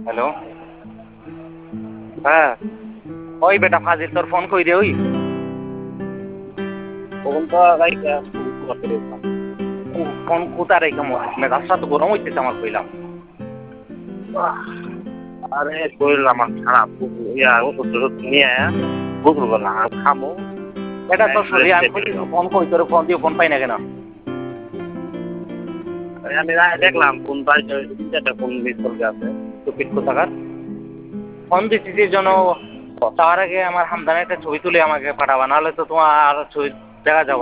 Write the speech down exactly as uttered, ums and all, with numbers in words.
hello হ্যাঁ ওই বেটা ফাজিল তোর ফোন কই রে ওই ফোন তো ফোন কোথায় রেখে মেজাজটা তো গরম হইতেছে আমার কইলাম আরে শরীর আমার খারাপ ইয়া ওষুধ টষুধ নিয়ে বুঝল না খামো এটা তো শরীর আমি ফোন কই তোর ফোন দিয়ে ফোন পাই না কেন আমি দেখলাম ফোন পাই ফোন মিস করে আছে টুপিট কোথাকার ফোন দিচ্ছি জন্য তার আগে আমার হামদানের একটা ছবি তুলে আমাকে পাঠাবা নাহলে তো তোমার ছবি দেখা যাবে